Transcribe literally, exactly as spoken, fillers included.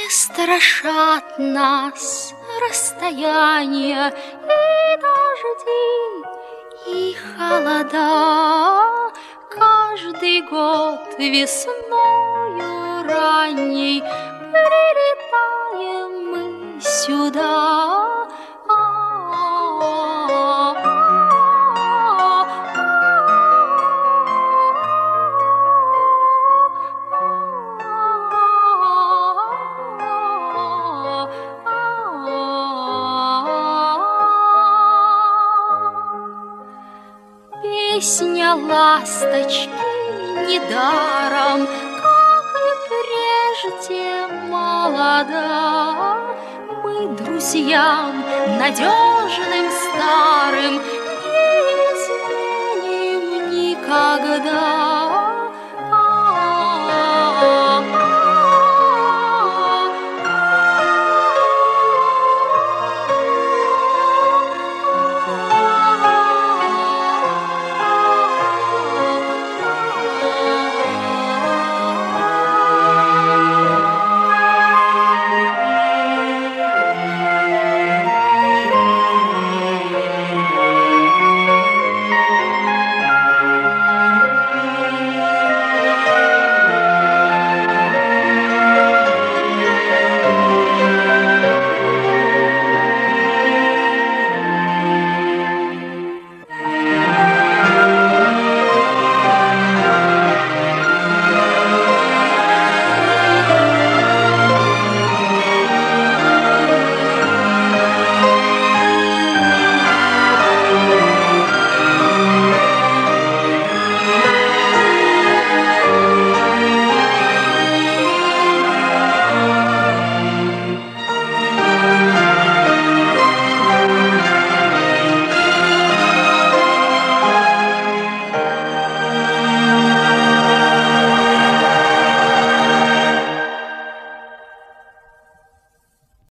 Не страшат нас расстояния и дожди, и холода. Каждый год весною ранней прилетаем мы сюда. Песня ласточки недаром, как и прежде, молода. Мы друзьям надежным старым не изменим никогда.